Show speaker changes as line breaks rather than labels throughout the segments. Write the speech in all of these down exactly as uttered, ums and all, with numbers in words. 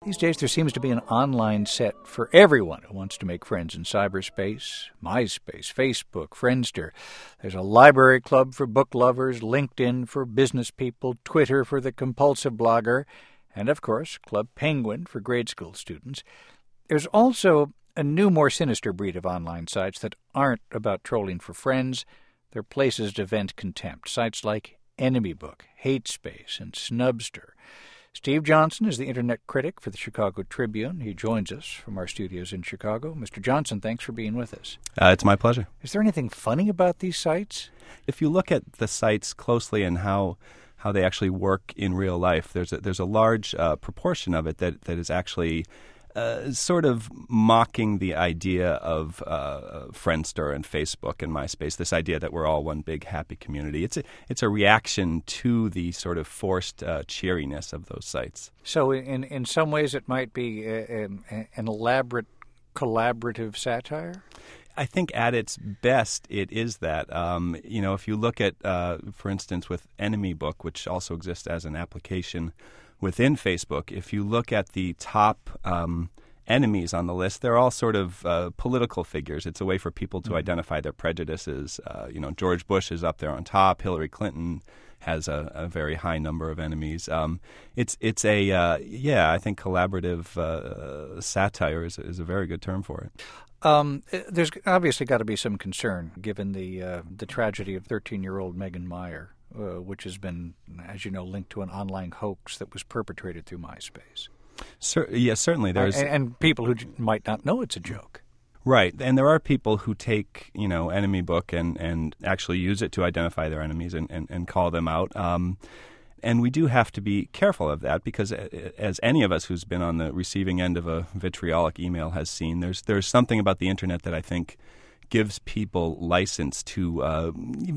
These days, there seems to be an online set for everyone who wants to make friends in cyberspace. MySpace, Facebook, Friendster. There's a library club for book lovers, LinkedIn for business people, Twitter for the compulsive blogger, and, of course, Club Penguin for grade school students. There's also a new, more sinister breed of online sites that aren't about trolling for friends. They're places to vent contempt. Sites like EnemyBook, HateSpace, and Snubster. Steve Johnson is the Internet critic for the Chicago Tribune. He joins us from our studios in Chicago. Mister Johnson, thanks for being with us.
Uh, it's my pleasure.
Is there anything funny about these sites?
If you look at the sites closely and how how they actually work in real life, there's a, there's a large uh, proportion of it that, that is actually Uh, sort of mocking the idea of uh, Friendster and Facebook and MySpace, this idea that we're all one big happy community. It's a, it's a reaction to the sort of forced uh, cheeriness of those sites.
So in, in some ways it might be a, a, an elaborate collaborative satire?
I think at its best it is that. Um, you know, if you look at, uh, for instance, with EnemyBook, which also exists as an application within Facebook, if you look at the top um, enemies on the list, they're all sort of uh, political figures. It's a way for people to mm-hmm. identify their prejudices. Uh, you know, George Bush is up there on top. Hillary Clinton has a, a very high number of enemies. Um, it's it's a uh, yeah, I think collaborative uh, satire is, is a very good term for it.
Um, there's obviously got to be some concern given the uh, the tragedy of thirteen-year-old Megan Meier. Uh, which has been, as you know, linked to an online hoax that was perpetrated through MySpace.
Cer- yes, certainly. There's
and, and people who j- might not know it's a joke.
Right. And there are people who take, you know, EnemyBook and, and actually use it to identify their enemies and, and, and call them out. Um, and we do have to be careful of that because, as any of us who's been on the receiving end of a vitriolic email has seen, there's there's something about the Internet that I think gives people license to, uh,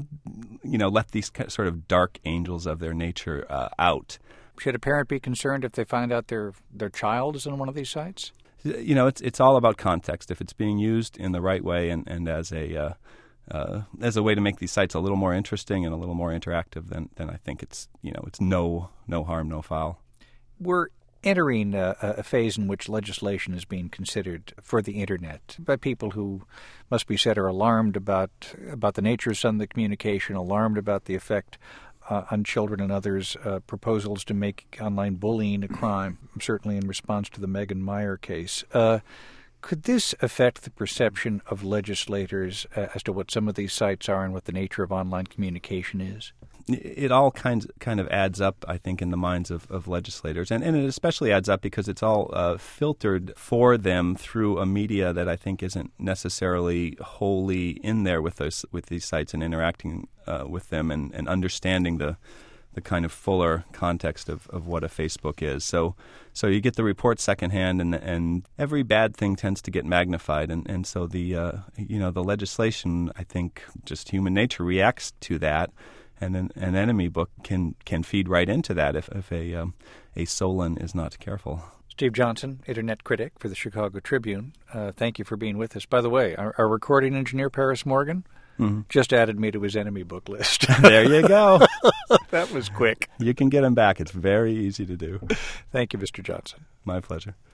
you know, let these sort of dark angels of their nature uh, out.
Should a parent be concerned if they find out their their child is on one of these sites?
You know, it's it's all about context. If it's being used in the right way and, and as a uh, uh, as a way to make these sites a little more interesting and a little more interactive, then then I think it's you know it's no no harm, no foul.
We're entering a, a phase in which legislation is being considered for the Internet by people who must be said are alarmed about about the nature of some of the communication, alarmed about the effect uh, on children and others, uh, proposals to make online bullying a crime, certainly in response to the Megan Meier case. Uh, could this affect the perception of legislators uh, as to what some of these sites are and what the nature of online communication is?
It all kinds kind of adds up, I think, in the minds of, of legislators. And, and it especially adds up because it's all uh, filtered for them through a media that I think isn't necessarily wholly in there with those with these sites and interacting uh, with them and, and understanding the the kind of fuller context of, of what a Facebook is. So so you get the report secondhand, and and every bad thing tends to get magnified. And, and so the uh, you know the legislation, I think, just human nature reacts to that. And an, an EnemyBook can, can feed right into that if, if a um, a Solon is not careful.
Steve Johnson, Internet critic for the Chicago Tribune. Uh, thank you for being with us. By the way, our, our recording engineer, Paris Morgan, mm-hmm. just added me to his EnemyBook list.
There you go.
That was quick.
You can get him back. It's very easy to do.
Thank you, Mister Johnson.
My pleasure.